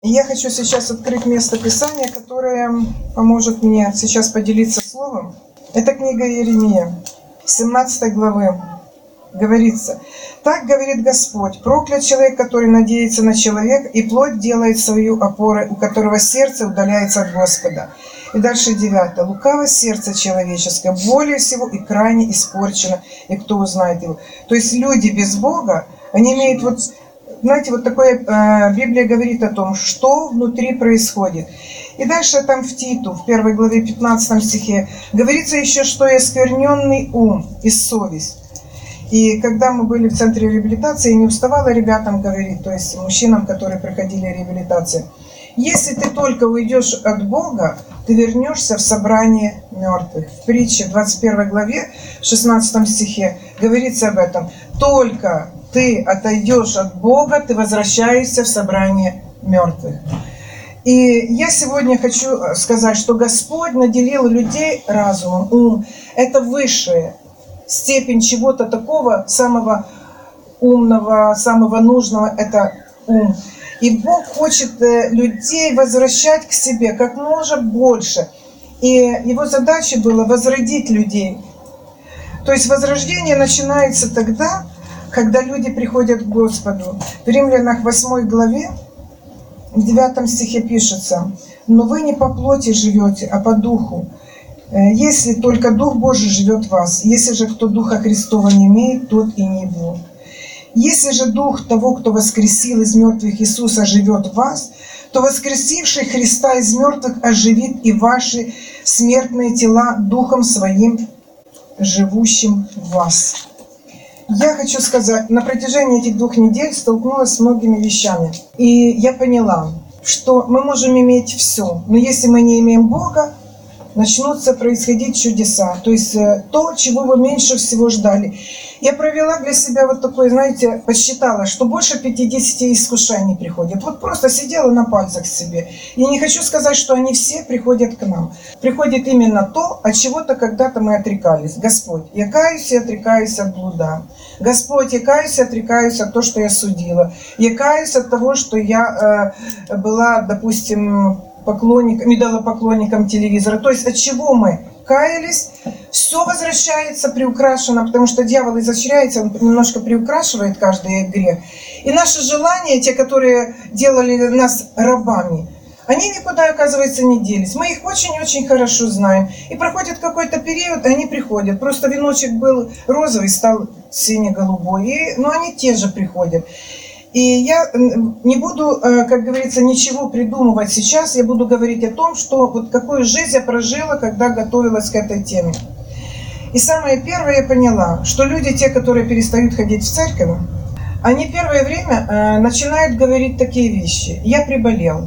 Я хочу сейчас открыть место Писания, которое поможет мне сейчас поделиться словом. Это книга Иеремия, 17 главы. Говорится: «Так говорит Господь, проклят человек, который надеется на человека, и плоть делает свою опорой, у которого сердце удаляется от Господа». И дальше 9. «Лукаво сердце человеческое, более всего и крайне испорчено, и кто узнает его». То есть люди без Бога, они имеют знаете, такое, Библия говорит о том, что внутри происходит. И дальше там в Титу, в 1 главе 15 стихе, говорится еще, что и оскверненный ум и совесть. И когда мы были в центре реабилитации, я не уставала ребятам говорить, то есть мужчинам, которые проходили реабилитацию: если ты только уйдешь от Бога, ты вернешься в собрание мертвых. В притче 21 главе 16 стихе говорится об этом. Только ты отойдешь от Бога, ты возвращаешься в собрание мертвых. И я сегодня хочу сказать, что Господь наделил людей разумом, ум. Это высшая степень чего-то такого, самого умного, самого нужного, это ум. И Бог хочет людей возвращать к себе как можно больше. И его задача была возродить людей. То есть возрождение начинается тогда, когда люди приходят к Господу. В Римлянах 8 главе, в 9 стихе пишется: «Но вы не по плоти живете, а по духу, если только Дух Божий живет в вас. Если же кто Духа Христова не имеет, тот и не его. Если же Дух того, кто воскресил из мертвых Иисуса, живет в вас, то воскресивший Христа из мертвых оживит и ваши смертные тела Духом Своим, живущим в вас». Я хочу сказать, на протяжении этих 2 недель столкнулась с многими вещами. И я поняла, что мы можем иметь все, но если мы не имеем Бога, начнутся происходить чудеса. То есть то, чего вы меньше всего ждали. Я провела для себя такое, знаете, подсчитала, что больше 50 искушений приходят. Просто сидела на пальцах себе. И не хочу сказать, что они все приходят к нам. Приходит именно то, от чего-то когда-то мы отрекались. Господь, я каюсь и отрекаюсь от блуда. Господь, я каюсь и отрекаюсь от того, что я судила. Я каюсь от того, что я была, допустим, идолопоклонником телевизора. То есть от чего мы каялись, все возвращается приукрашено, потому что дьявол изощряется, он немножко приукрашивает каждый грех. И наши желания, те, которые делали нас рабами, они никуда, оказывается, не делись. Мы их очень-очень хорошо знаем. И проходит какой-то период, и они приходят. Просто веночек был розовый, стал сине-голубой. Но они те же приходят. И я не буду, как говорится, ничего придумывать сейчас. Я буду говорить о том, что какую жизнь я прожила, когда готовилась к этой теме. И самое первое я поняла, что люди, те, которые перестают ходить в церковь, они первое время начинают говорить такие вещи: «Я приболел».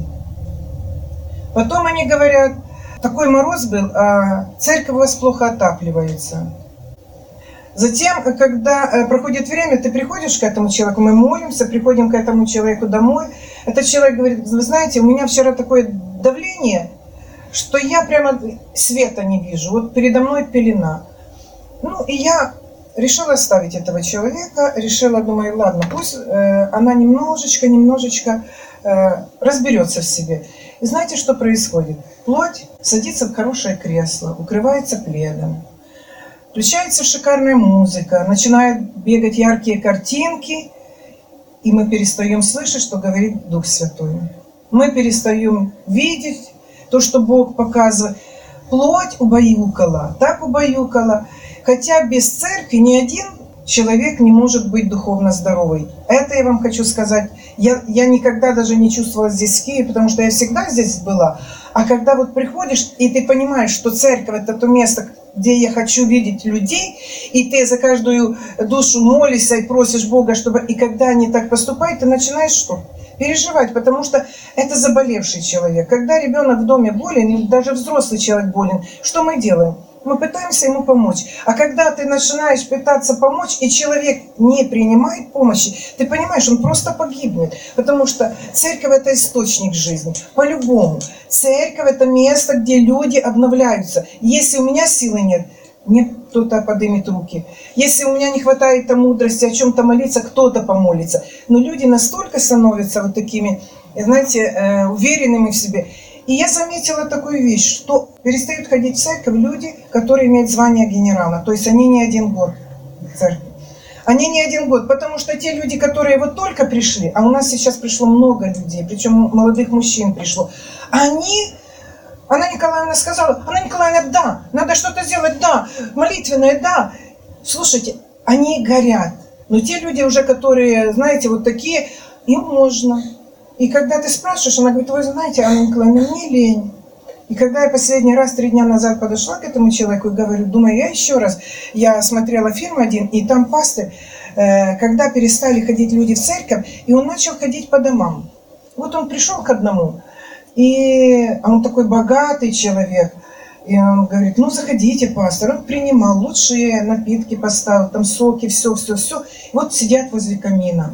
Потом они говорят: «Такой мороз был, а церковь у вас плохо отапливается». Затем, когда проходит время, ты приходишь к этому человеку, мы молимся, приходим к этому человеку домой. Этот человек говорит: вы знаете, у меня вчера такое давление, что я прямо света не вижу, передо мной пелена. И я решила оставить этого человека, думаю, ладно, пусть она немножечко разберется в себе. И знаете, что происходит? Плоть садится в хорошее кресло, укрывается пледом. Включается шикарная музыка, начинают бегать яркие картинки, и мы перестаем слышать, что говорит Дух Святой. Мы перестаем видеть то, что Бог показывает. Плоть убаюкала, так убаюкала. Хотя без церкви ни один человек не может быть духовно здоровый. Это я вам хочу сказать. Я никогда даже не чувствовала здесь в Киеве, потому что я всегда здесь была. А когда приходишь, и ты понимаешь, что церковь — это то место, где я хочу видеть людей, и ты за каждую душу молишься и просишь Бога, чтобы... И когда они так поступают, ты начинаешь что? Переживать, потому что это заболевший человек. Когда ребенок в доме болен, или даже взрослый человек болен, что мы делаем? Мы пытаемся ему помочь. А когда ты начинаешь пытаться помочь, и человек не принимает помощи, ты понимаешь, он просто погибнет. Потому что церковь — это источник жизни. По-любому. Церковь — это место, где люди обновляются. Если у меня силы нет, мне кто-то поднимет руки. Если у меня не хватает мудрости о чем-то молиться, кто-то помолится. Но люди настолько становятся вот такими, знаете, уверенными в себе. И я заметила такую вещь, что перестают ходить в церковь люди, которые имеют звание генерала. То есть они не 1 год в церкви. Они не 1 год, потому что те люди, которые вот только пришли, а у нас сейчас пришло много людей, причем молодых мужчин пришло, Анна Николаевна сказала, Анна Николаевна, да, надо что-то сделать, да, молитвенное, да. Слушайте, они горят. Но те люди уже, которые, знаете, вот такие, им можно. И когда ты спрашиваешь, она говорит, вы знаете, Анна Николаевна, мне лень. И когда я последний раз 3 дня назад подошла к этому человеку и говорю, думаю, я смотрела фильм один, и там пастырь, когда перестали ходить люди в церковь, и он начал ходить по домам. Вот он пришел к одному, и он такой богатый человек, и он говорит, ну заходите, пастор. Он принимал лучшие напитки, поставил, там соки, все. Вот сидят возле камина.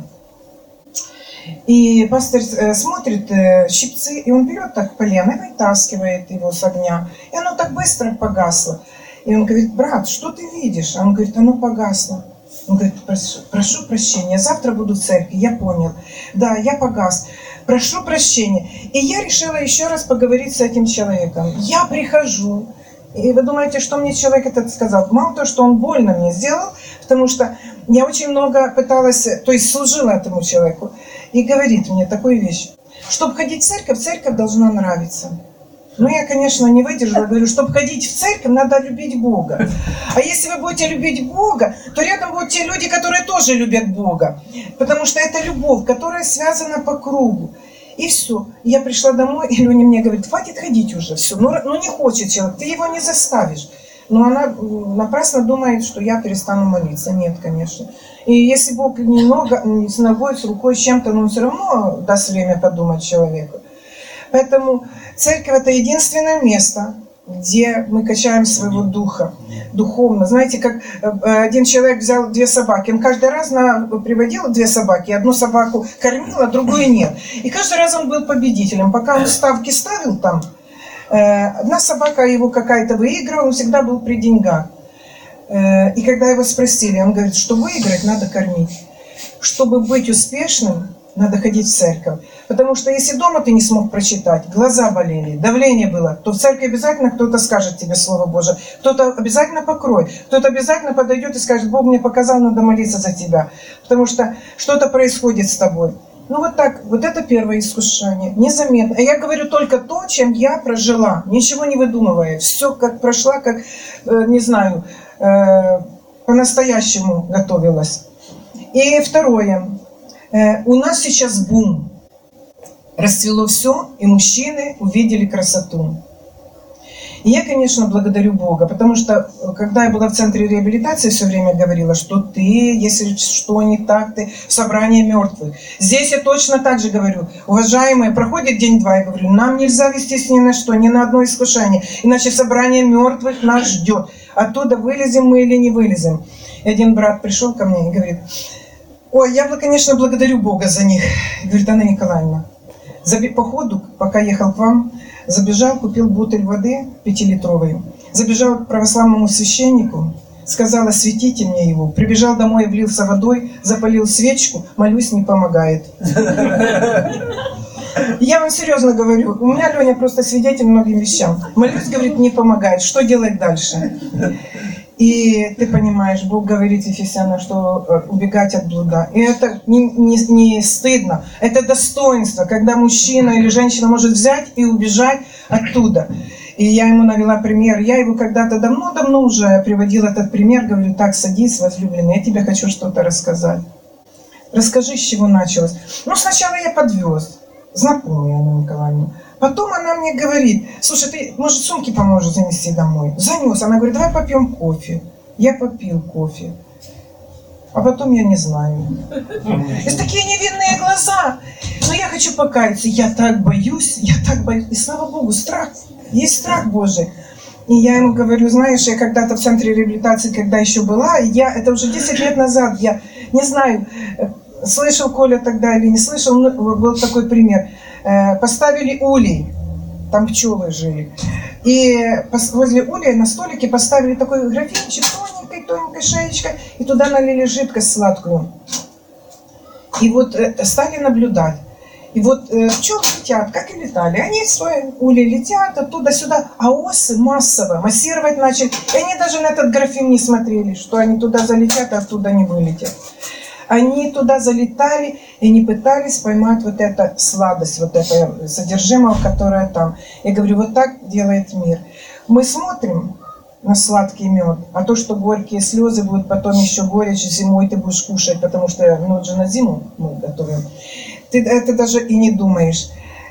И пастор смотрит щипцы, и он берет так полено и вытаскивает его с огня. И оно так быстро погасло. И он говорит, брат, что ты видишь? А он говорит, оно погасло. Он говорит, прошу прощения, завтра буду в церкви, я понял. Да, я погас. Прошу прощения. И я решила еще раз поговорить с этим человеком. Я прихожу. И вы думаете, что мне человек этот сказал? Мало того, что он больно мне сделал, потому что я очень много пыталась, то есть служила этому человеку. И говорит мне такую вещь. Чтобы ходить в церковь должна нравиться. Ну, я, конечно, не выдержала, говорю, чтобы ходить в церковь, надо любить Бога. А если вы будете любить Бога, то рядом будут те люди, которые тоже любят Бога. Потому что это любовь, которая связана по кругу. И все. Я пришла домой, и Леня мне говорит, хватит ходить уже, все. Ну, не хочет человек, ты его не заставишь. Но она напрасно думает, что я перестану молиться. Нет, конечно. И если Бог немного, с ногой, с рукой, с чем-то, но он все равно даст время подумать человеку. Поэтому церковь – это единственное место, где мы качаем своего духа, духовно. Знаете, как один человек взял 2 собаки, он каждый раз приводил 2 собаки, одну собаку кормил, а другую нет. И каждый раз он был победителем. Пока он ставки ставил там, одна собака его какая-то выигрывала, он всегда был при деньгах. И когда его спросили, он говорит, что выиграть надо кормить. Чтобы быть успешным, надо ходить в церковь. Потому что если дома ты не смог прочитать, глаза болели, давление было, то в церкви обязательно кто-то скажет тебе Слово Божие. Кто-то обязательно покроет, кто-то обязательно подойдет и скажет, Бог мне показал, надо молиться за тебя. Потому что что-то происходит с тобой. Ну вот так, вот это первое искушение, незаметно. Я говорю только то, чем я прожила, ничего не выдумывая. Все как прошла, как, не знаю, по-настоящему готовилась. И второе. У нас сейчас бум. Расцвело все, и мужчины увидели красоту. И я, конечно, благодарю Бога, потому что, когда я была в центре реабилитации, все время говорила, что ты, если что не так, ты в собрании мертвых. Здесь я точно так же говорю, уважаемые, проходит день-два, я говорю, нам нельзя вестись ни на что, ни на одно искушение, иначе собрание мертвых нас ждет. Оттуда вылезем мы или не вылезем. И один брат пришел ко мне и говорит, ой, я, конечно, благодарю Бога за них. Говорит, Анна Николаевна, по ходу, пока ехал к вам, забежал, купил бутыль воды 5-литровую, забежал к православному священнику, сказал, осветите мне его, прибежал домой, облился водой, запалил свечку, молюсь, не помогает. Я вам серьезно говорю, у меня Леня просто свидетель многим вещам. Молюсь, говорит, не помогает, что делать дальше? И ты понимаешь, Бог говорит Ефесянам, что убегать от блуда. И это не стыдно, это достоинство, когда мужчина или женщина может взять и убежать оттуда. И я ему навела пример. Я его когда-то давно-давно уже приводила этот пример. Говорю, так, садись, возлюбленный, я тебе хочу что-то рассказать. Расскажи, с чего началось. Ну, сначала я подвез. Знакомую Анну Николаевну. Потом она мне говорит, слушай, ты, может, сумки поможешь занести домой? Занес. Она говорит, давай попьем кофе. Я попил кофе. А потом я не знаю. И такие невинные глаза. Но я хочу покаяться. Я так боюсь. И слава Богу, страх. Есть страх Божий. И я ему говорю, знаешь, я когда-то в центре реабилитации, когда еще была, это уже 10 лет назад, я не знаю, слышал Коля тогда или не слышал, был такой пример. Поставили улей там пчелы жили. И возле улья на столике поставили такой графинчик, тоненькой шеечкой, и туда налили жидкость сладкую. И вот стали наблюдать. И вот пчелы летят, как и летали. Они в свой улей летят оттуда-сюда, а осы массово массировать начали. И они даже на этот графин не смотрели, что они туда залетят, а оттуда не вылетят. Они туда залетали и не пытались поймать вот эту сладость, вот это содержимое, которое там. Я говорю, вот так делает мир. Мы смотрим на сладкий мед, а то, что горькие слезы будут потом еще горечь, зимой ты будешь кушать, потому что мед же на зиму мы готовим. Ты даже и не думаешь.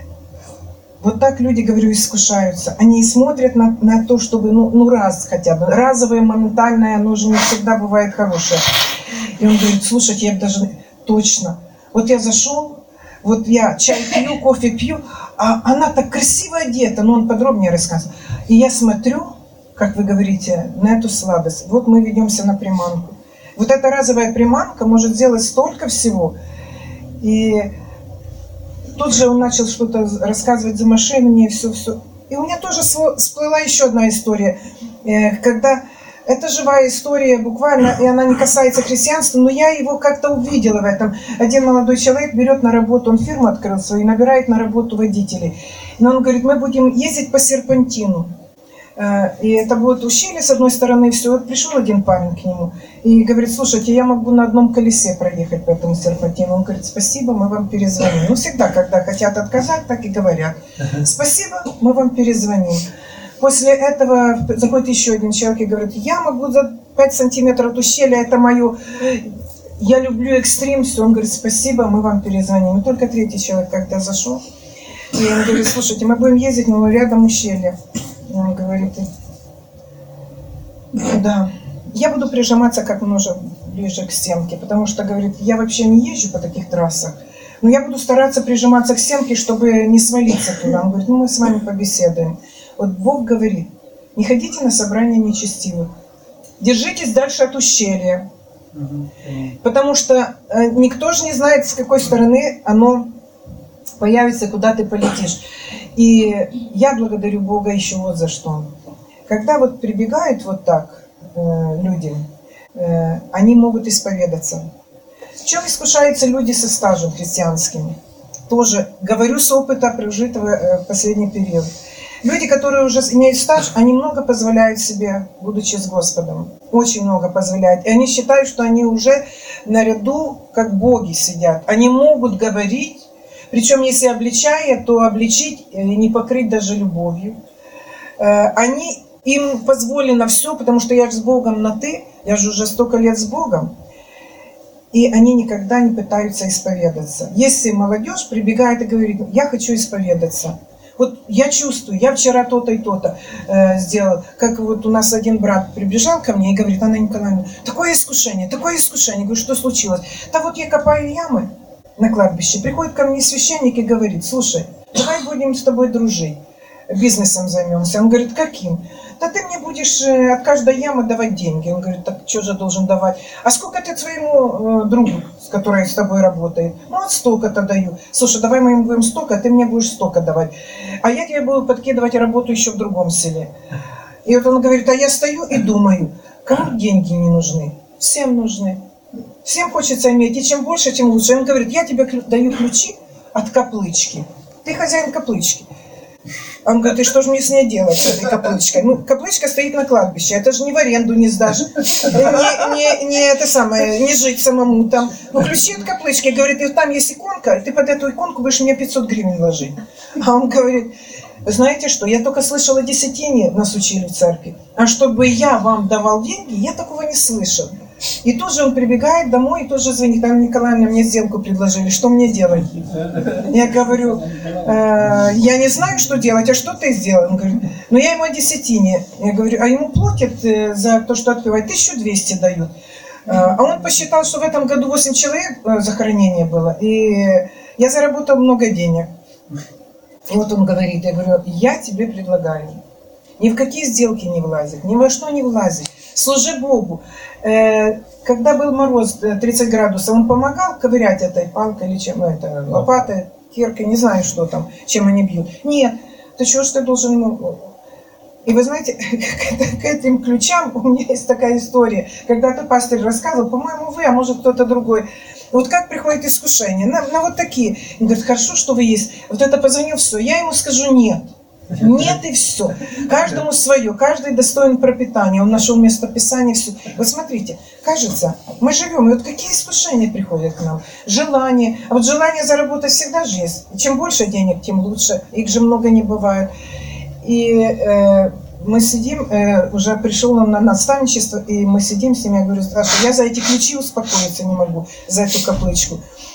Вот так люди, говорю, искушаются. Они смотрят на то, чтобы, ну раз хотя бы. Разовое, моментальное, оно же не всегда бывает хорошее. И он говорит, слушайте, я даже точно. Вот я зашел, вот я чай пью, кофе пью, а она так красиво одета. Но он подробнее рассказывает. И я смотрю, как вы говорите, на эту сладость. Вот мы ведемся на приманку. Вот эта разовая приманка может сделать столько всего. И тут же он начал что-то рассказывать за машину, мне все. И у меня тоже всплыла еще одна история. Когда это живая история буквально, и она не касается христианства, но я его как-то увидела в этом. Один молодой человек берет на работу, он фирму открыл свою, и набирает на работу водителей. Но он говорит, мы будем ездить по серпантину. И это будет ущелье с одной стороны, и все. Вот пришел один парень к нему и говорит, слушайте, я могу на одном колесе проехать по этому серпантину. Он говорит, спасибо, мы вам перезвоним. Ну, всегда, когда хотят отказать, так и говорят. Спасибо, мы вам перезвоним. После этого заходит еще один человек и говорит, я могу за 5 сантиметров от ущелья, это мое, я люблю экстрим, все. Он говорит, спасибо, мы вам перезвоним. И только третий человек когда зашел, и он говорит, слушайте, мы будем ездить, но рядом ущелье. И он говорит, да, я буду прижиматься как можно ближе к стенке, потому что, говорит, я вообще не езжу по таких трассах, но я буду стараться прижиматься к стенке, чтобы не свалиться туда. Он говорит, ну мы с вами побеседуем. Вот Бог говорит, не ходите на собрания нечестивых, держитесь дальше от ущелья, потому что никто же не знает, с какой стороны оно появится, куда ты полетишь. И я благодарю Бога еще вот за что. Когда вот прибегают вот так люди, они могут исповедаться. В чем искушаются люди со стажем христианским? Тоже говорю с опыта, прожитого в последний период. Люди, которые уже имеют стаж, они много позволяют себе, будучи с Господом. Очень много позволяют. И они считают, что они уже наряду, как боги сидят. Они могут говорить, причем если обличая, то обличить и не покрыть даже любовью. Им позволено все, потому что я же с Богом на «ты», я же уже столько лет с Богом. И они никогда не пытаются исповедаться. Если молодежь прибегает и говорит, я хочу исповедаться. Вот я чувствую, я вчера то-то и то-то сделал. Как вот у нас один брат прибежал ко мне и говорит, Анна Николаевна, такое искушение. Я говорю, что случилось? Да вот я копаю ямы на кладбище. Приходит ко мне священник и говорит, слушай, давай будем с тобой дружить, бизнесом займемся. Он говорит, каким? Да ты мне будешь от каждой ямы давать деньги. Он говорит, так что же должен давать? А сколько ты своему другу, который с тобой работает? Ну, вот столько-то даю. Слушай, давай мы им будем столько, а ты мне будешь столько давать. А я тебе буду подкидывать работу еще в другом селе. И вот он говорит, а я стою и думаю, кому деньги не нужны? Всем нужны. Всем хочется иметь, и чем больше, тем лучше. Он говорит, я тебе даю ключи от каплычки. Ты хозяин каплычки. Он говорит, и что же мне с ней делать, с этой каплычкой? Ну, каплычка стоит на кладбище, это же не в аренду не сдашь, не жить самому там. Ну, ключи от каплычки, говорит, и там есть иконка, и ты под эту иконку будешь мне 500 гривен ложить. А он говорит, вы знаете что, я только слышала десятине, нас учили в церкви, а чтобы я вам давал деньги, я такого не слышал. И тут же он прибегает домой и тут же звонит, Анна Николаевна, мне сделку предложили, что мне делать? Я говорю, я не знаю, что делать, а что ты сделал? Он говорит, ну я ему о десятине. Я говорю, а ему платят за то, что отпевает, 1200 дают. А он посчитал, что в этом году 8 человек захоронение было, и я заработал много денег. И вот он говорит, я говорю, я тебе предлагаю, ни в какие сделки не влазить, ни во что не влазить. Служи Богу. Когда был мороз 30 градусов, он помогал ковырять этой палкой или чем, лопатой, киркой, не знаю, что там, чем они бьют. Нет, Ты чего ж ты должен ему... И вы знаете, к этим ключам у меня есть такая история. Когда-то пастырь рассказывал, по-моему, вы, а может кто-то другой. Вот как приходит искушение, на вот такие. Он говорит, хорошо, что вы есть. Вот это позвонил, все. Я ему скажу нет. Нет и все. Каждому свое, каждый достоин пропитания. Он нашел место Писания, все. Вот смотрите, кажется, мы живем, и вот какие искушения приходят к нам? Желание. А вот желание заработать всегда же есть. Чем больше денег, тем лучше. Их же много не бывает. И мы сидим, уже пришел он на наставничество, и мы сидим с ним, я говорю, Саша, я за эти ключи успокоиться не могу, за эту каплычку.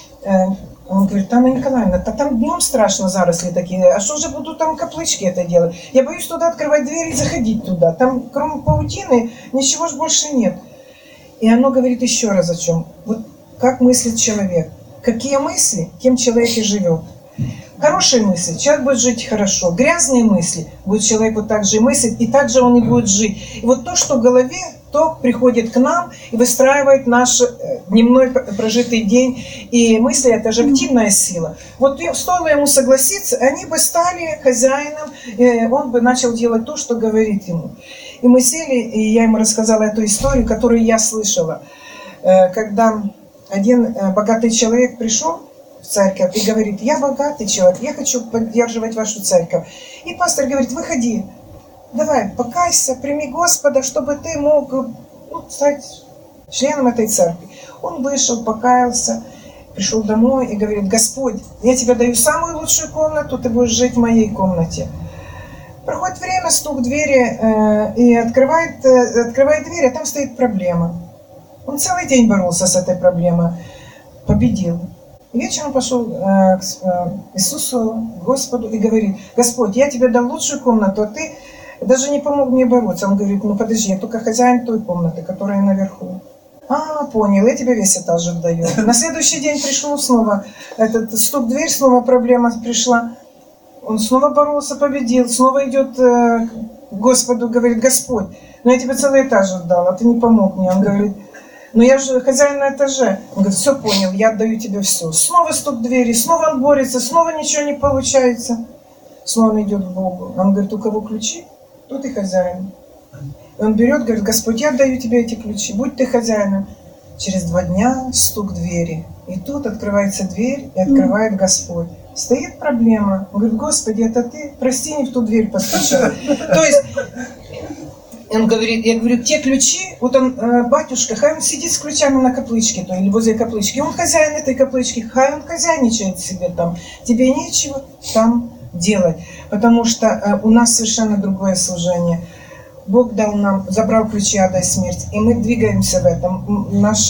Он говорит, Анна Николаевна, там днем страшно заросли такие, а что же буду там каплычки это делать? Я боюсь туда открывать дверь и заходить туда, там кроме паутины ничего же больше нет. И оно говорит еще раз о чем. Вот как мыслит человек. Какие мысли, тем человек и живет. Хорошие мысли, человек будет жить хорошо. Грязные мысли, будет человек вот так же и мыслить, и так же он и будет жить. И вот то, что в голове, то приходит к нам и выстраивает наш дневной прожитый день. И мысли – это же активная сила. Вот стоило ему согласиться, они бы стали хозяином, и он бы начал делать то, что говорит ему. И мы сели, и я ему рассказала эту историю, которую я слышала. Когда один богатый человек пришел в церковь и говорит, я богатый человек, я хочу поддерживать вашу церковь. И пастор говорит, выходи, давай, покайся, прими Господа, чтобы ты мог стать членом этой церкви. Он вышел, покаялся, пришел домой и говорит, Господь, я тебе даю самую лучшую комнату, ты будешь жить в моей комнате. Проходит время, стук в двери, и открывает дверь, а там стоит проблема. Он целый день боролся с этой проблемой, победил. И вечером пошел к Иисусу, Господу, и говорит, Господь, я тебе дал лучшую комнату, а ты даже не помог мне бороться. Он говорит, ну подожди, я только хозяин той комнаты, которая наверху. Понял, я тебе весь этаж отдаю. На следующий день пришел снова, этот стук в дверь, снова проблема пришла. Он снова боролся, победил, снова идет к Господу, говорит, Господь, ну я тебе целый этаж отдал, а ты не помог мне. Он говорит, ну я же хозяин на этаже. Он говорит, все понял, я отдаю тебе все. Снова стук в двери, снова он борется, снова ничего не получается. Снова он идет к Богу. Он говорит, у кого ключи, тот и хозяин. И он берет, говорит, Господь, я отдаю тебе эти ключи, будь ты хозяином. Через 2 дня стук в двери. И тут открывается дверь, и открывает Господь. Стоит проблема. Он говорит, Господи, это ты? Прости, не в ту дверь постучал. То есть, он говорит, я говорю, те ключи, вот он, батюшка, хай он сидит с ключами на каплычке, то, или возле каплычки, он хозяин этой каплычки, хай он хозяйничает себе там. Тебе нечего там делать, потому что у нас совершенно другое служение. Бог дал нам, забрал ключи ада и смерти, и мы двигаемся в этом. У нас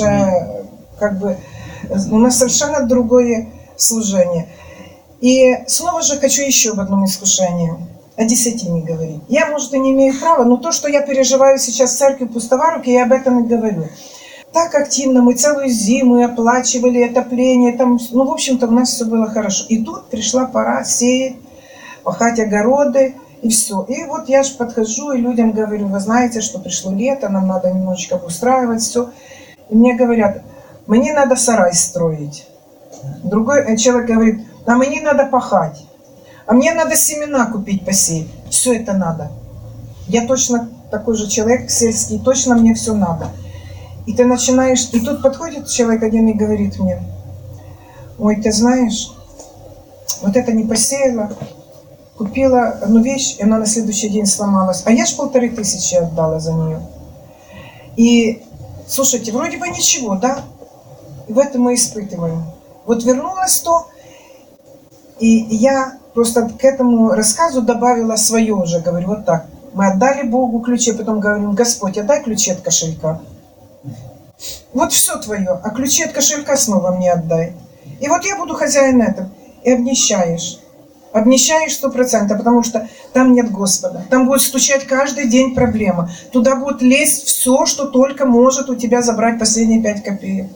совершенно другое служение. И снова же хочу еще об одном искушении. О десятине говорить. Я, может, и не имею права, но то, что я переживаю сейчас в церкви Пустоваровки, я об этом и говорю. Так активно мы целую зиму оплачивали отопление, там, в общем-то, у нас все было хорошо. И тут пришла пора сеять, пахать огороды, и все. И вот я же подхожу и людям говорю, вы знаете, что пришло лето, нам надо немножечко обустраивать все. И мне говорят, мне надо сарай строить. Другой человек говорит, а мне надо пахать. А мне надо семена купить, посеять. Все это надо. Я точно такой же человек сельский, точно мне все надо. И ты начинаешь... И тут подходит человек один и говорит мне, ой, ты знаешь, вот это не посеяла, купила одну вещь, и она на следующий день сломалась. А я ж 1500 отдала за нее. И, слушайте, вроде бы ничего, да? И в этом мы испытываем. Вот вернулось то, и я просто к этому рассказу добавила свое уже, говорю, вот так. Мы отдали Богу ключи, потом говорим, Господь, отдай ключи от кошелька. Вот все твое, а ключи от кошелька снова мне отдай. И вот я буду хозяин этого. И обнищаешь. Обнищаешь 100%, потому что там нет Господа. Там будет стучать каждый день проблема. Туда будет лезть все, что только может у тебя забрать последние 5 копеек.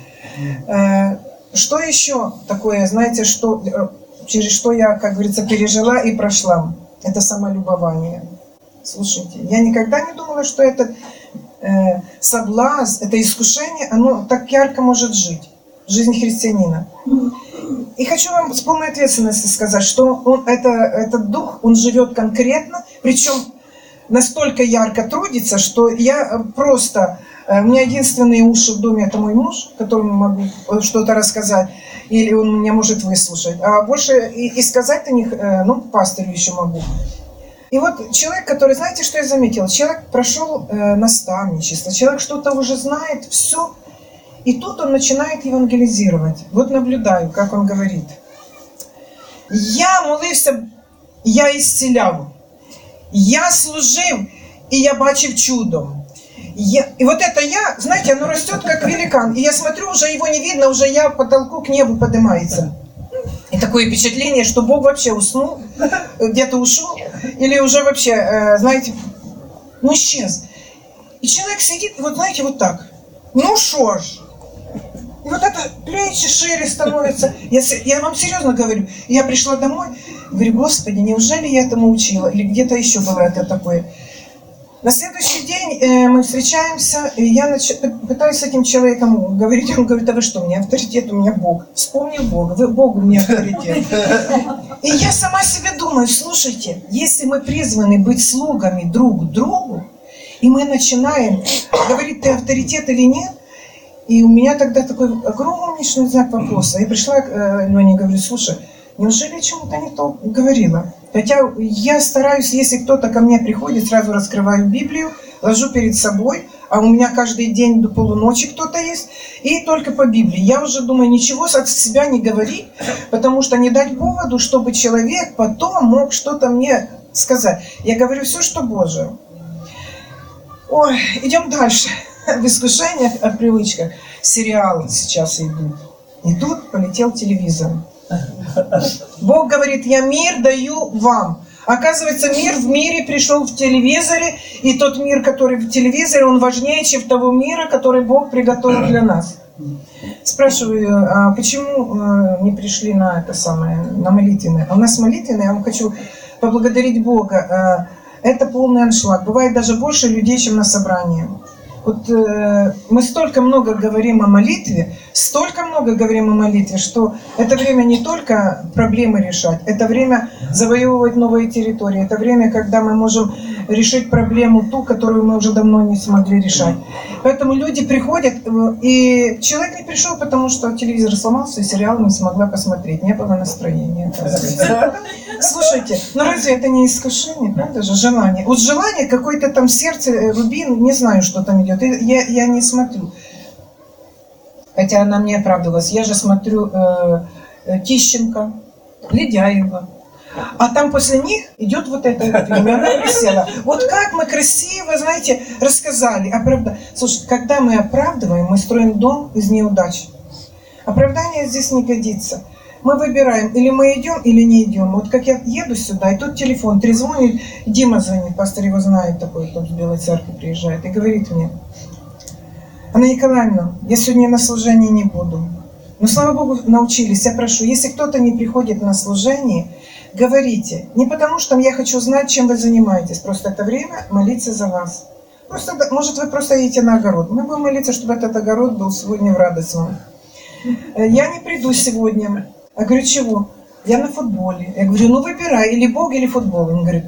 Что еще такое, знаете, через что я, как говорится, пережила и прошла? Это самолюбование. Слушайте, я никогда не думала, что этот соблазн, это искушение, оно так ярко может жить. Жизнь христианина. И хочу вам с полной ответственностью сказать, что этот дух, он живет конкретно, причем настолько ярко трудится, что я просто... У меня единственные уши в доме — это мой муж, которому могу что-то рассказать, или он меня может выслушать. А больше и сказать-то них, пастырю еще могу. И вот человек, который, знаете, что я заметила? Человек прошел наставничество, человек что-то уже знает, все. И тут он начинает евангелизировать. Вот наблюдаю, как он говорит. Я молився, я исцеляв. Я служив, и я бачив чудом. И вот это я, знаете, оно растет как великан. И я смотрю, уже его не видно, уже я по потолку к небу поднимается. И такое впечатление, что Бог вообще уснул, где-то ушел, или уже вообще, знаете, исчез. И человек сидит, вот знаете, вот так. Ну шо ж. И вот это плечи шире становятся. Я вам серьезно говорю. Я пришла домой, говорю, Господи, неужели я этому учила? Или где-то еще было это такое. На следующий день мы встречаемся, и я пытаюсь с этим человеком говорить. Он говорит, а вы что, у меня авторитет, у меня Бог. Вспомнил Бога, вы Бог, у меня авторитет. И я сама себе думаю, слушайте, если мы призваны быть слугами друг другу, и мы начинаем говорить, ты авторитет или нет, и у меня тогда такой огромнейший знак вопроса. Я пришла к Лене и говорю, слушай, неужели я чему-то не то говорила? Хотя я стараюсь, если кто-то ко мне приходит, сразу раскрываю Библию, ложу перед собой, а у меня каждый день до полуночи кто-то есть, и только по Библии. Я уже думаю, ничего от себя не говорить, потому что не дать поводу, чтобы человек потом мог что-то мне сказать. Я говорю все, что Божие. Ой, идем дальше. В искушениях, о привычках. Сериалы сейчас идут. И тут полетел телевизор. Бог говорит, я мир даю вам. Оказывается, мир в мире пришел в телевизоре, и тот мир, который в телевизоре, он важнее, чем того мира, который Бог приготовил для нас. Спрашиваю, а почему не пришли на на молитвенное? А у нас молитвенное, я вам хочу поблагодарить Бога. Это полный аншлаг. Бывает даже больше людей, чем на собрании. Вот мы столько много говорим о молитве, что это время не только проблемы решать, это время завоевывать новые территории, это время, когда мы можем решить проблему ту, которую мы уже давно не смогли решать. Поэтому люди приходят, и человек не пришел, потому что телевизор сломался, и сериал не смогла посмотреть, не было настроения. Слушайте, разве это не искушение, правда же, желание? Вот желание, какое-то там сердце, рубин, не знаю, что там идет, я не смотрю. Хотя она мне оправдывалась. Я же смотрю Тищенко, Ледяева. А там после них идет вот это время. Она присела. Вот как мы красиво, знаете, рассказали. Слушай, когда мы оправдываем, мы строим дом из неудач. Оправдание здесь не годится. Мы выбираем, или мы идем, или не идем. Вот как я еду сюда, и тут телефон трезвонит, Дима звонит, пастор его знает, такой, тот в Белой Церкви приезжает, и говорит мне, Анна Николаевна, я сегодня на служении не буду. Но, слава Богу, научились. Я прошу, если кто-то не приходит на служение, говорите. Не потому, что я хочу знать, чем вы занимаетесь. Просто это время молиться за вас. Просто, может, вы просто едете на огород. Мы будем молиться, чтобы этот огород был сегодня в радость вам. Я не приду сегодня. Я говорю, чего? Я на футболе. Я говорю, выбирай, или Бог, или футбол. Он говорит,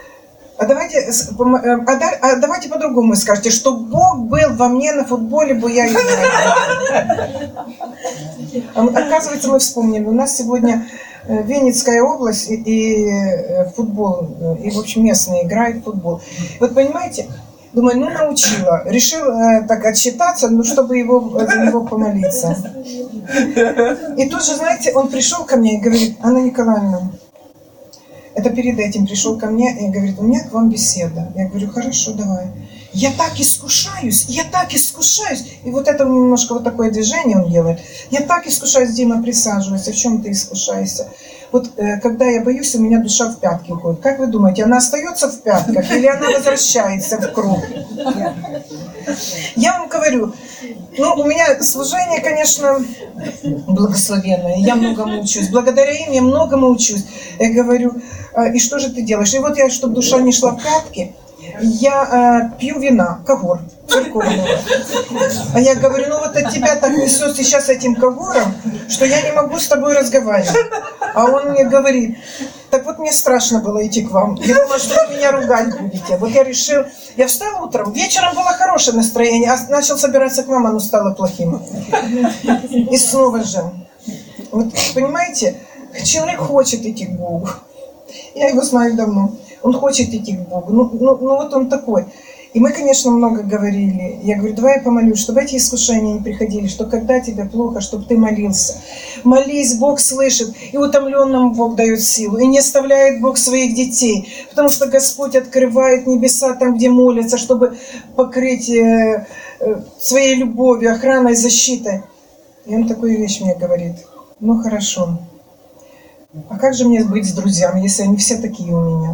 давайте по-другому скажете, что Бог был во мне на футболе, бы я играл. Оказывается, мы вспомнили, у нас сегодня Винницкая область и футбол, и, в общем, местные играют в футбол. Вот понимаете, думаю, научила, решил так отчитаться, чтобы за него помолиться. И тут же, знаете, он пришел ко мне и говорит, Анна Николаевна, это перед этим пришел ко мне и говорит, у меня к вам беседа. Я говорю, хорошо, давай. Я так искушаюсь. И вот это немножко вот такое движение он делает. Я так искушаюсь, Дима, присаживайся. В чем ты искушаешься? Вот когда я боюсь, у меня душа в пятки уходит. Как вы думаете, она остается в пятках или она возвращается в круг? Я вам говорю, у меня служение, конечно, благословенное. Я многому учусь. Благодаря им я многому учусь. Я говорю, и что же ты делаешь? И вот я, чтобы душа не шла в пятки, я пью вина, когор церковного. А я говорю, ну вот от тебя так несет сейчас этим когором, что я не могу с тобой разговаривать. А он мне говорит, так вот мне страшно было идти к вам. Я думала, что вы меня ругать будете. Вот я решил, я встала утром, вечером было хорошее настроение, а начал собираться к вам, оно стало плохим. И снова же. Вот понимаете, человек хочет идти к Богу. Я его знаю давно. Он хочет идти к Богу. Ну вот он такой. И мы, конечно, много говорили. Я говорю, давай я помолюсь, чтобы эти искушения не приходили, что когда тебе плохо, чтобы ты молился. Молись, Бог слышит, и утомленному Бог дает силу, и не оставляет Бог своих детей, потому что Господь открывает небеса там, где молятся, чтобы покрыть своей любовью, охраной, защитой. И он такую вещь мне говорит, ну хорошо, а как же мне быть с друзьями, если они все такие у меня?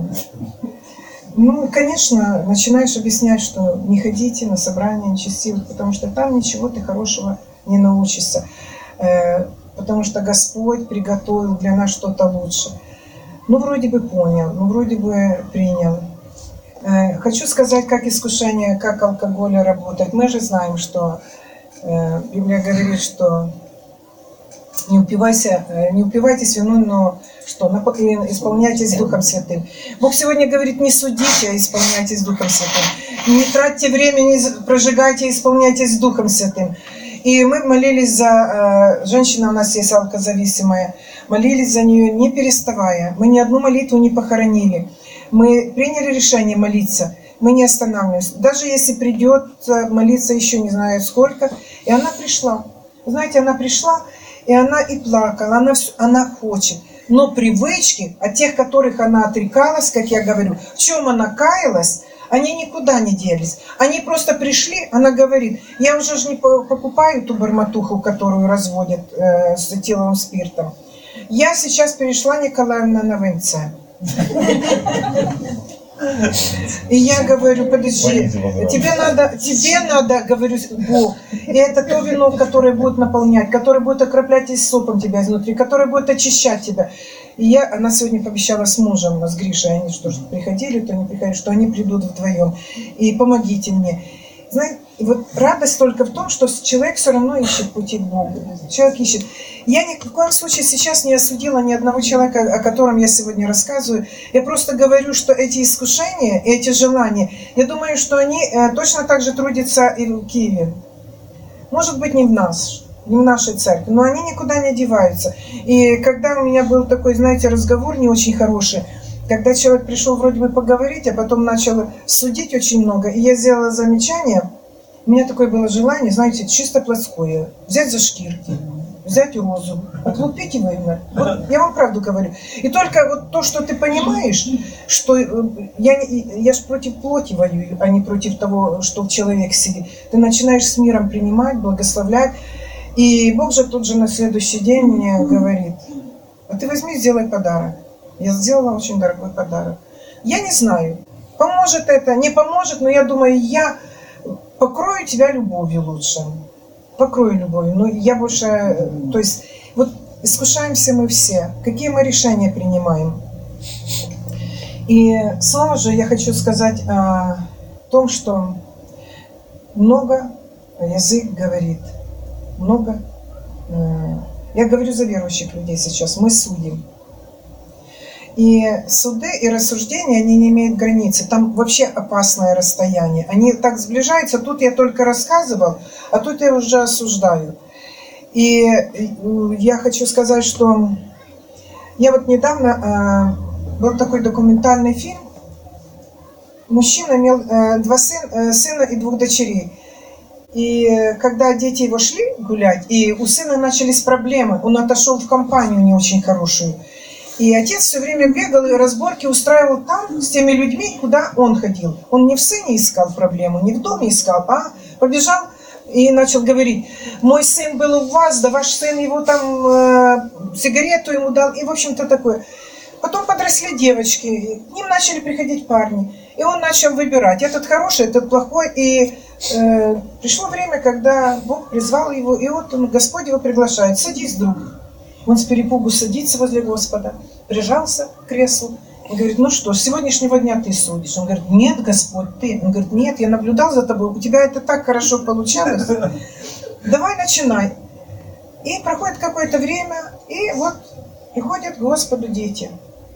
Ну, конечно, начинаешь объяснять, что не ходите на собрания нечестивых, потому что там ничего ты хорошего не научишься. Потому что Господь приготовил для нас что-то лучше. Ну, вроде бы понял, ну, вроде бы принял. Хочу сказать, как искушение, как алкоголь работает. Мы же знаем, что Библия говорит, что не упивайтесь вином, но что? Исполняйтесь Духом Святым. Бог сегодня говорит, не судите, а исполняйтесь Духом Святым. Не тратьте время, не прожигайте, исполняйтесь Духом Святым. И мы молились за женщину, у нас есть алкозависимая, молились за нее, не переставая. Мы ни одну молитву не похоронили. Мы приняли решение молиться, мы не останавливаемся. Даже если придет молиться еще не знаю сколько. И она пришла. Знаете, она пришла, и она и плакала, она хочет. Но привычки от тех, которых она отрекалась, как я говорю, в чем она каялась, они никуда не делись. Они просто пришли, она говорит, я уже же не покупаю ту барматуху, которую разводят с этиловым спиртом. Я сейчас перешла, Николаевна, на ВНЦ. И я говорю, подожди, тебе надо, говорю, Бог, и это то вино, которое будет наполнять, которое будет окроплять и сопом тебя изнутри, которое будет очищать тебя. И она сегодня пообещала с мужем, с Гришей, они что приходили, то не приходили, что они придут вдвоем, и помогите мне. Знаете, вот радость только в том, что человек все равно ищет пути к Богу. Человек ищет. Я ни в коем случае сейчас не осудила ни одного человека, о котором я сегодня рассказываю. Я просто говорю, что эти искушения, эти желания, я думаю, что они точно так же трудятся и в Киеве. Может быть, не в нас, не в нашей церкви, но они никуда не деваются. И когда у меня был такой, знаете, разговор не очень хороший, когда человек пришел вроде бы поговорить, а потом начал судить очень много, и я сделала замечание, у меня такое было желание, знаете, чисто плотское, взять за шкирки, взять розу, отлупить и выгнать. Вот я вам правду говорю. И только вот то, что ты понимаешь, что я ж против плоти воюю, а не против того, что в человеке сидит. Ты начинаешь с миром принимать, благословлять. И Бог же тут же на следующий день мне говорит, а ты возьми, сделай подарок. Я сделала очень дорогой подарок. Я не знаю, поможет это, не поможет, но я думаю, я покрою тебя любовью лучше. Покрою любовью. Но я больше... То есть, вот искушаемся мы все. Какие мы решения принимаем? И снова же я хочу сказать о том, что много язык говорит. Много... Я говорю за верующих людей сейчас. Мы судим. И суды и рассуждения, они не имеют границы. Там вообще опасное расстояние. Они так сближаются. Тут я только рассказывал, а тут я уже осуждаю. И я хочу сказать, что я вот недавно... был такой документальный фильм. Мужчина имел два сына и двух дочерей. И когда дети его шли гулять, и у сына начались проблемы, он отошел в компанию не очень хорошую. И отец все время бегал и разборки устраивал там с теми людьми, куда он ходил. Он не в сыне искал проблему, не в доме искал, а побежал и начал говорить, мой сын был у вас, да ваш сын его там сигарету ему дал, и в общем-то такое. Потом подросли девочки, к ним начали приходить парни, и он начал выбирать, этот хороший, этот плохой, и пришло время, когда Бог призвал его, и вот Господь его приглашает, садись, друг. Он с перепугу садится возле Господа, прижался к креслу Он говорит, ну что, с сегодняшнего дня ты судишь? Он говорит, нет, Господь, ты. Он говорит, нет, я наблюдал за тобой, у тебя это так хорошо получалось. Давай начинай. И проходит какое-то время, и вот приходят к Господу дети.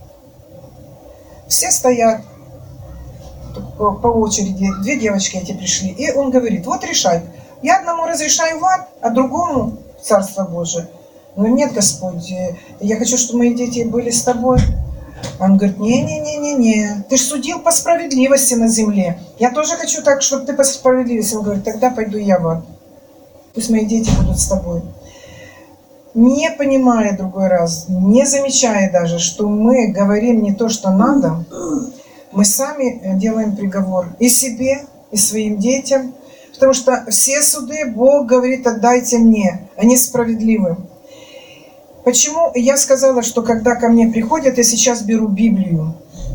Все стоят по очереди, 2 девочки эти пришли. И он говорит, вот решай. Я одному разрешаю в ад, а другому в Царство Божие. Он говорит, нет, Господь, я хочу, чтобы мои дети были с тобой. Он говорит, не, ты ж судил по справедливости на земле. Я тоже хочу так, чтобы ты по справедливости. Он говорит, тогда пойду я в ад. Пусть мои дети будут с тобой. Не понимая другой раз, не замечая даже, что мы говорим не то, что надо, мы сами делаем приговор и себе, и своим детям. Потому что все суды Бог говорит, отдайте мне, они справедливы. Почему я сказала, что когда ко мне приходят, я сейчас беру Библию.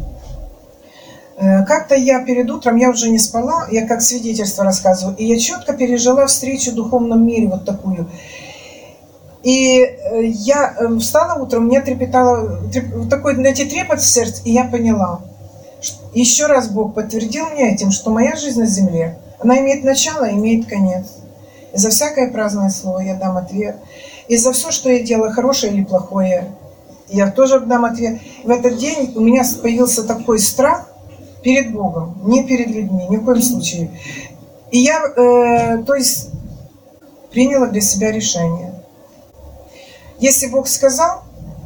Как-то я перед утром, я уже не спала, я как свидетельство рассказываю, и я четко пережила встречу в духовном мире вот такую. И я встала утром, меня трепетало, такой, знаете, трепет в сердце, и я поняла. Еще раз Бог подтвердил мне этим, что моя жизнь на земле, она имеет начало, имеет конец. И за всякое праздное слово я дам ответ. И за все, что я делаю, хорошее или плохое, я тоже дам ответ. И в этот день у меня появился такой страх перед Богом, не перед людьми, ни в коем случае. И я, приняла для себя решение. Если Бог сказал,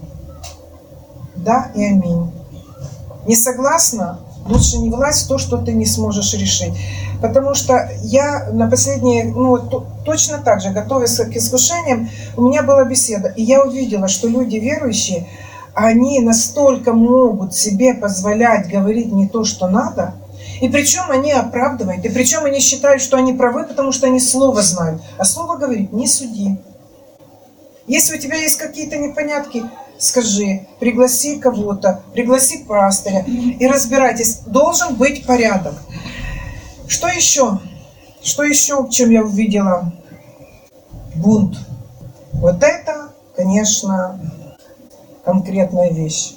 да и аминь. Не согласна, лучше не влазь в то, что ты не сможешь решить. Потому что я на последние, точно так же, готовясь к искушениям, у меня была беседа. И я увидела, что люди верующие, они настолько могут себе позволять говорить не то, что надо. И причем они оправдывают, и причем они считают, что они правы, потому что они слово знают. А слово говорит, не суди. Если у тебя есть какие-то непонятки, скажи, пригласи кого-то, пригласи пастыря и разбирайтесь. Должен быть порядок. Что еще? Что еще, в чем я увидела? Бунт. Вот это, конечно, конкретная вещь.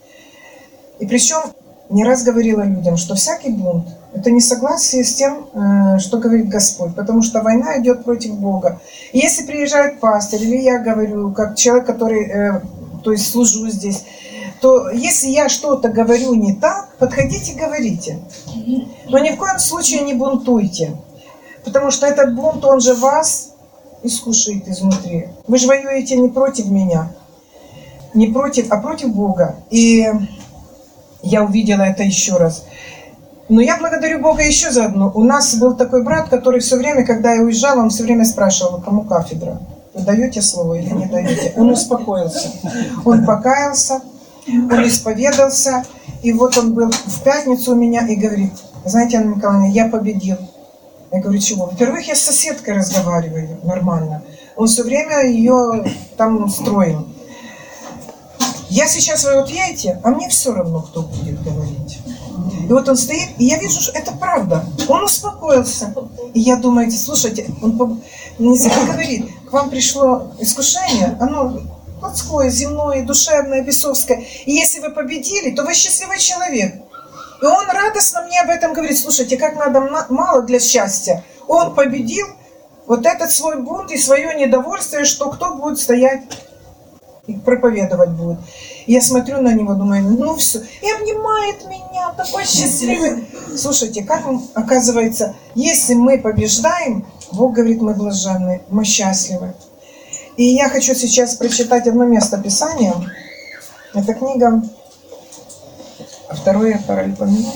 И причем не раз говорила людям, что всякий бунт – это несогласие с тем, что говорит Господь, потому что война идет против Бога. И если приезжает пастырь, или я говорю, как человек, который, служу здесь, то если я что-то говорю не так, подходите и говорите. Но ни в коем случае не бунтуйте, потому что этот бунт, он же вас искушает изнутри. Вы же воюете не против меня, не против, а против Бога. И я увидела это еще раз. Но я благодарю Бога еще за одно. У нас был такой брат, который все время, когда я уезжала, он все время спрашивал, кому кафедра? Вы даете слово или не даете? Он успокоился. Он покаялся, он исповедался. И вот он был в пятницу у меня и говорит, знаете, Анна Николаевна, я победил. Я говорю, чего? Во-первых, я с соседкой разговариваю нормально. Он все время ее там строил. Я сейчас, вы вот едете, а мне все равно, кто будет говорить. И вот он стоит, и я вижу, что это правда. Он успокоился. И я думаю, слушайте, он не зря говорит, к вам пришло искушение, оно плотское, земное, душевное, бесовское. И если вы победили, то вы счастливый человек. И он радостно мне об этом говорит. Слушайте, как надо мало для счастья. Он победил вот этот свой бунт и свое недовольствие, что кто будет стоять и проповедовать будет. И я смотрю на него, думаю, ну все. И обнимает меня, такой счастливый. Слушайте, как оказывается, если мы побеждаем, Бог говорит, мы блаженны, мы счастливы. И я хочу сейчас прочитать одно место Писания. Это книга, второе Паралипоменон.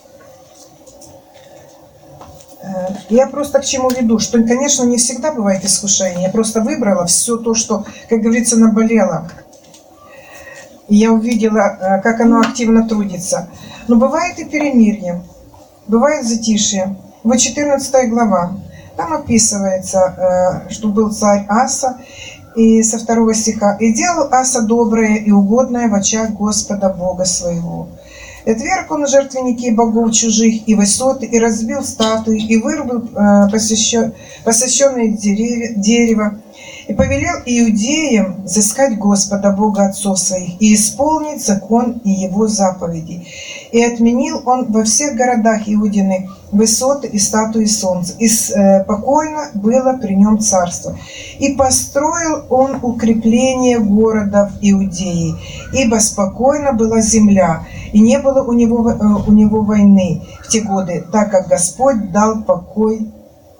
Я просто к чему веду, что, конечно, не всегда бывает искушение. Я просто выбрала все то, что, как говорится, наболело. И я увидела, как оно активно трудится. Но бывает и перемирие, бывает затишье. Вот 14 глава. Там описывается, что был царь Аса, и со 2 стиха. «И делал Аса доброе и угодное в очах Господа Бога своего. И отверг он жертвенники богов чужих и высоты, и разбил статуи, и вырубил посещенные дерева, И повелел иудеям взыскать Господа, Бога отцов своих, и исполнить закон и его заповеди. И отменил он во всех городах Иудины высоты и статуи солнца, и спокойно было при нем царство. И построил он укрепление города в Иудее, ибо спокойна была земля, и не было у него войны в те годы, так как Господь дал покой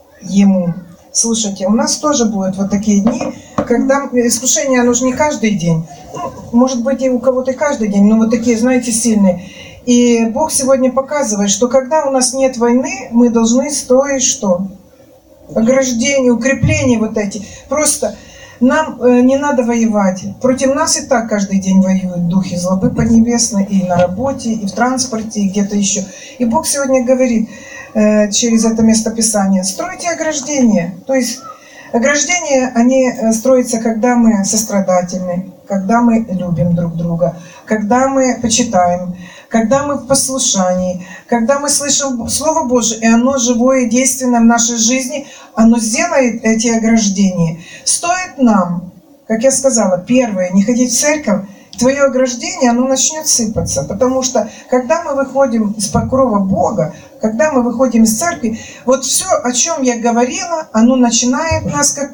ему. Слушайте, у нас тоже будут вот такие дни, когда искушение, оно же не каждый день. Ну, может быть, и у кого-то и каждый день, но вот такие, знаете, сильные. И Бог сегодня показывает, что когда у нас нет войны, мы должны строить что? Ограждение, укрепления вот эти. Просто нам не надо воевать. Против нас и так каждый день воюют духи злобы поднебесной, и на работе, и в транспорте, и где-то еще. И Бог сегодня говорит через это местописание: стройте ограждения. То есть ограждения, они строятся, когда мы сострадательны, когда мы любим друг друга, когда мы почитаем, когда мы в послушании, когда мы слышим Слово Божие, и оно живое и действенное в нашей жизни, оно сделает эти ограждения. Стоит нам, как я сказала, первое, не ходить в церковь, твое ограждение, оно начнет сыпаться. Потому что, когда мы выходим из покрова Бога, когда мы выходим из церкви, вот все, о чем я говорила, оно начинает нас как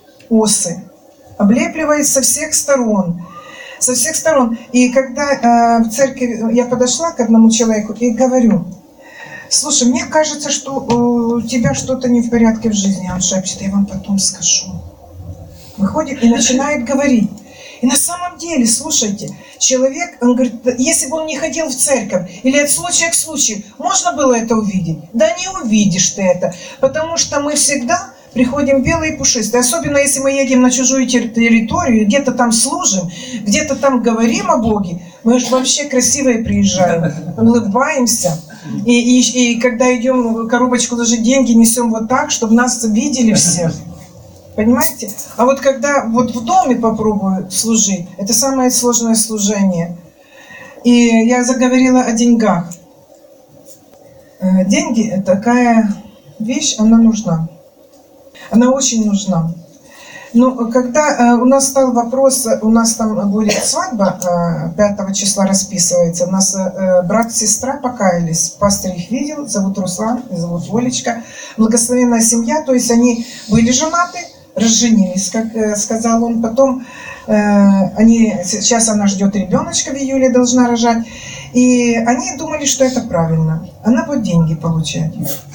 осы, облепливает со всех сторон. Со всех сторон. И когда в церкви я подошла к одному человеку и говорю: слушай, мне кажется, что у тебя что-то не в порядке в жизни. Он шепчет: я вам потом скажу. Выходит и начинает говорить. И на самом деле, слушайте, человек, он говорит, если бы он не ходил в церковь, или от случая к случаю, можно было это увидеть? Да не увидишь ты это, потому что мы всегда приходим белые и пушистые. Особенно если мы едем на чужую территорию, где-то там служим, где-то там говорим о Боге, мы же вообще красивые приезжаем, улыбаемся. И когда идем коробочку ложить деньги, несем вот так, чтобы нас видели все. Понимаете? А вот когда вот в доме попробую служить, это самое сложное служение. И я заговорила о деньгах. Деньги – это такая вещь, она нужна. Она очень нужна. Но когда у нас стал вопрос, у нас там будет свадьба, 5 числа расписывается, у нас брат и сестра покаялись, пастор их видел, зовут Руслан, зовут Олечка, благословенная семья, то есть они были женаты, разженились, как сказал он, потом сейчас она ждет ребеночка, в июле должна рожать, и они думали, что это правильно, она будет деньги получать.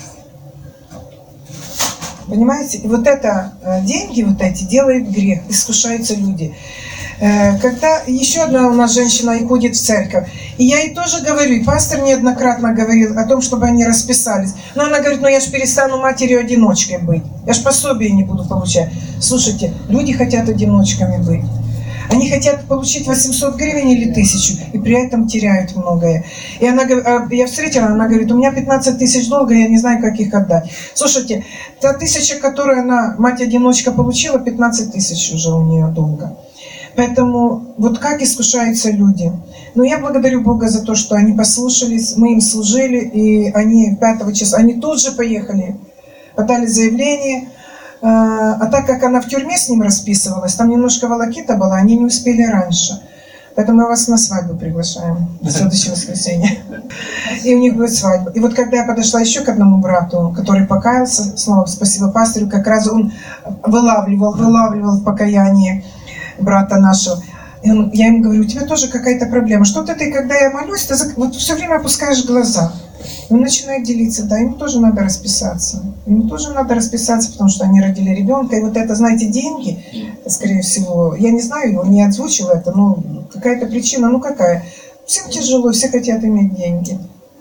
Понимаете? И вот это деньги, вот эти, делают грех, искушаются люди. Когда еще одна у нас женщина и ходит в церковь, и я ей тоже говорю, и пастор неоднократно говорил о том, чтобы они расписались. Но она говорит, я же перестану матерью-одиночкой быть, я же пособие не буду получать. Слушайте, люди хотят одиночками быть. Они хотят получить 800 гривен или 1000, и при этом теряют многое. И она, я встретила, она говорит, у меня 15 тысяч долга, я не знаю, как их отдать. Слушайте, та 1000, которую она, мать-одиночка, получила, 15 тысяч уже у нее долга. Поэтому вот как искушаются люди. Но я благодарю Бога за то, что они послушались, мы им служили, и они 5 числа, они тут же поехали, подали заявление. А так как она в тюрьме с ним расписывалась, там немножко волокита была, они не успели раньше. Поэтому мы вас на свадьбу приглашаем в следующее воскресенье. И у них будет свадьба. И вот когда я подошла еще к одному брату, который покаялся, снова спасибо пастырю, как раз он вылавливал в покаянии брата нашего. И я ему говорю, у тебя тоже какая-то проблема. Что-то ты, когда я молюсь, ты вот все время опускаешь глаза. Он начинает делиться, да, ему тоже надо расписаться. Ему тоже надо расписаться, потому что они родили ребенка. И вот это, знаете, деньги, скорее всего, я не знаю, он не озвучил это, но какая-то причина, какая. Всем тяжело, все хотят иметь деньги.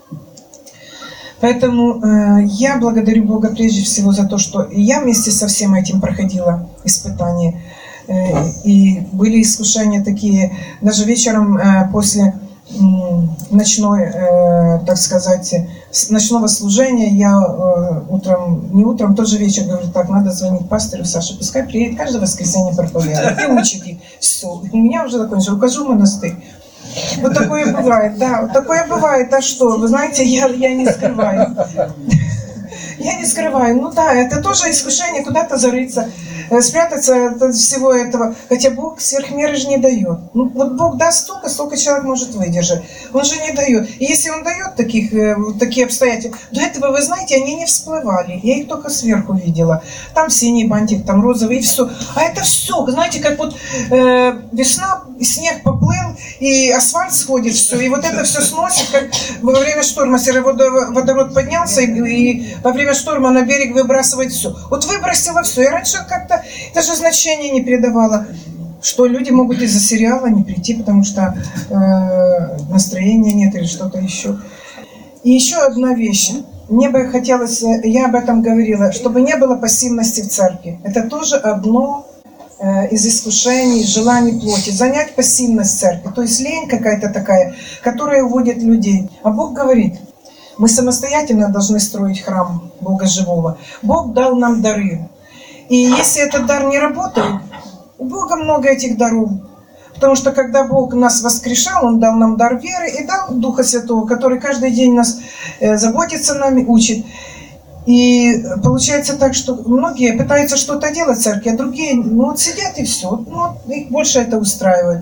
Поэтому я благодарю Бога прежде всего за то, что я вместе со всем этим проходила испытания. И были искушения такие, даже вечером после ночной, так сказать, ночного служения, я не утром, тот же вечер говорю, так, надо звонить пастору Саше, пускай приедет каждое воскресенье проповедовать, и учит их. Все, у меня уже закончилось, ухожу в монастырь. Вот такое бывает, да, вот такое бывает, а что, вы знаете, я не скрываю. Я не скрываю, это тоже искушение куда-то зарыться. спрятаться от всего этого. Хотя Бог сверх меры же не дает. Ну, вот Бог даст столько, сколько человек может выдержать. Он же не дает. И если Он дает такие обстоятельства, до этого, вы знаете, они не всплывали. Я их только сверху видела. Там синий бантик, там розовый, и все. А это все, знаете, как вот весна, и снег поплыл, и асфальт сходит, все. И вот это все сносит, как во время шторма сероводород поднялся, и во время шторма на берег выбрасывает все. Вот выбросила все. Я раньше как-то даже значения не придавала, что люди могут из-за сериала не прийти, потому что настроения нет или что-то еще. И еще одна вещь. Мне бы хотелось, я об этом говорила, чтобы не было пассивности в церкви. Это тоже одно из искушений, желаний плоти. Занять пассивность в церкви. То есть лень какая-то такая, которая уводит людей. А Бог говорит, мы самостоятельно должны строить храм Бога живого. Бог дал нам дары. И если этот дар не работает, у Бога много этих даров. Потому что когда Бог нас воскрешал, Он дал нам дар веры и дал Духа Святого, который каждый день нас заботится нами, учит. И получается так, что многие пытаются что-то делать в церкви, а другие вот сидят и все. Их больше это устраивает.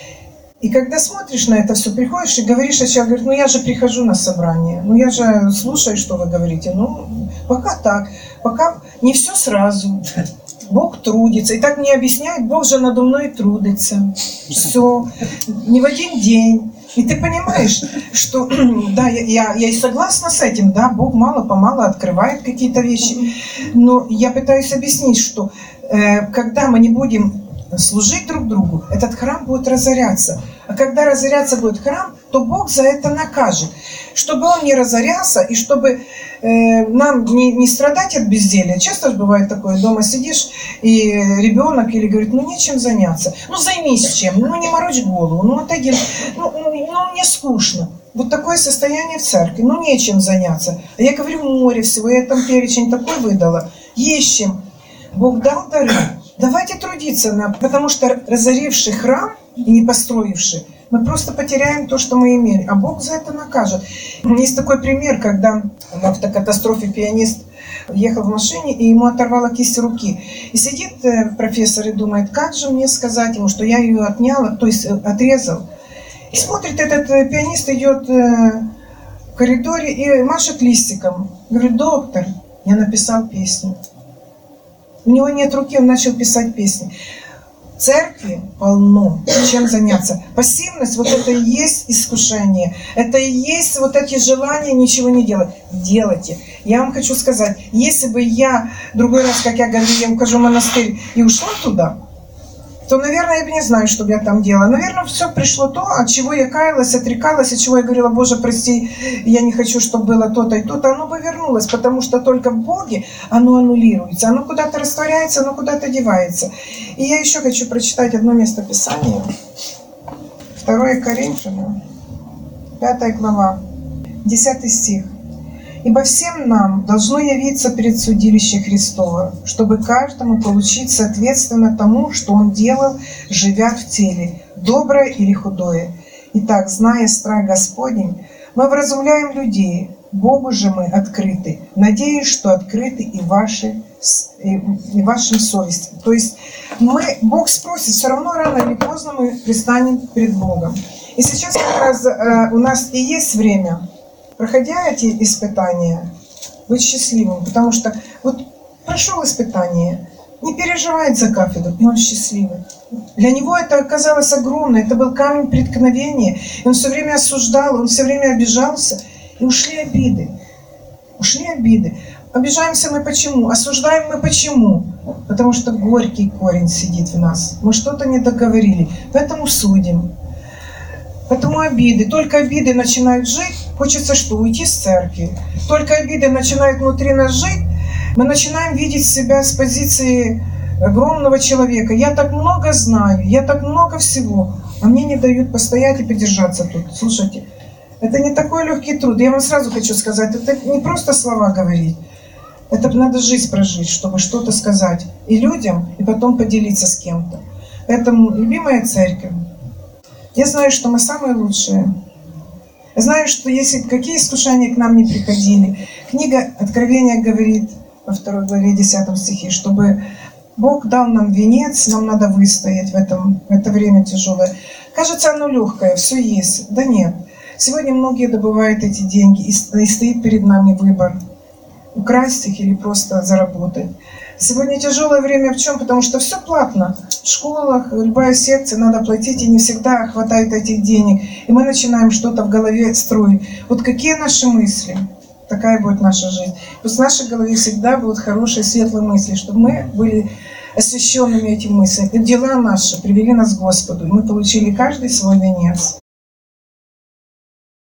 И когда смотришь на это все, приходишь и говоришь, а человек говорит, я же прихожу на собрание, я же слушаю, что вы говорите. Пока так, пока не все сразу. Бог трудится. И так мне объясняют, Бог же надо мной трудится. Все. Не в один день. И ты понимаешь, что да, я и согласна с этим, да, Бог мало-помалу открывает какие-то вещи. Но я пытаюсь объяснить, что когда мы не будем служить друг другу, этот храм будет разоряться. А когда разоряться будет храм, то Бог за это накажет. Чтобы он не разорялся и чтобы нам не страдать от безделия. Часто же бывает такое, дома сидишь, и ребенок или говорит, нечем заняться. Займись чем, не морочь голову, отойди, мне скучно. Вот такое состояние в церкви, нечем заняться. А я говорю, море всего, я там перечень такой выдала. Есть чем. Бог дал дары. Давайте трудиться, потому что разоривший храм и не построивший, мы просто потеряем то, что мы имели, а Бог за это накажет. Есть такой пример, когда в автокатастрофе пианист ехал в машине, и ему оторвало кисть руки. И сидит профессор и думает, как же мне сказать ему, что я ее отняла, то есть отрезал. И смотрит, этот пианист идет в коридоре и машет листиком. Говорит, доктор, я написал песню. У него нет руки, он начал писать песни. В церкви полно, чем заняться. Пассивность, вот это и есть искушение. Это и есть вот эти желания ничего не делать. Делайте. Я вам хочу сказать, если бы я другой раз, как я говорю, я ухожу в монастырь и ушла туда, то, наверное, я бы не знаю, что бы я там делала. Наверное, все пришло то, от чего я каялась, отрекалась, от чего я говорила, Боже, прости, я не хочу, чтобы было то-то и то-то. Оно бы вернулось, потому что только в Боге оно аннулируется. Оно куда-то растворяется, оно куда-то девается. И я еще хочу прочитать одно место Писания. 2 Коринфянам, 5 глава, 10 стих. «Ибо всем нам должно явиться перед судилищем Христова, чтобы каждому получить соответственно тому, что он делал, живя в теле, доброе или худое. Итак, зная страх Господень, мы вразумляем людей, Богу же мы открыты, надеюсь, что открыты и вашим совестям». То есть Бог спросит, все равно рано или поздно мы предстанем перед Богом. И сейчас как раз у нас и есть время, проходя эти испытания, быть счастливым, потому что вот прошел испытание, не переживает за кафедру, и он счастливый. Для него это оказалось огромно, это был камень преткновения, и он все время осуждал, он все время обижался, и ушли обиды. Ушли обиды. Обижаемся мы почему? Осуждаем мы почему? Потому что горький корень сидит в нас. Мы что-то не договорили, поэтому судим. Поэтому обиды, только обиды начинают жить, хочется что? Уйти с церкви. Только обиды начинают внутри нас жить, мы начинаем видеть себя с позиции огромного человека. Я так много знаю, я так много всего, а мне не дают постоять и подержаться тут. Слушайте, это не такой легкий труд. Я вам сразу хочу сказать, это не просто слова говорить. Это надо жизнь прожить, чтобы что-то сказать и людям, и потом поделиться с кем-то. Поэтому, любимая церковь, я знаю, что мы самые лучшие. Я знаю, что если какие искушения к нам не приходили, книга Откровения говорит во 2 главе 10 стихе, чтобы Бог дал нам венец, нам надо выстоять в это время тяжелое. Кажется, оно легкое, все есть. Да нет. Сегодня многие добывают эти деньги, и стоит перед нами выбор. Украсть их или просто заработать. Сегодня тяжелое время в чем? Потому что все платно. В школах, любая секция, надо платить, и не всегда хватает этих денег. И мы начинаем что-то в голове строить. Вот какие наши мысли? Такая будет наша жизнь. Пусть в нашей голове всегда будут хорошие, светлые мысли, чтобы мы были освященными этими мыслями. И дела наши привели нас к Господу, и мы получили каждый свой венец.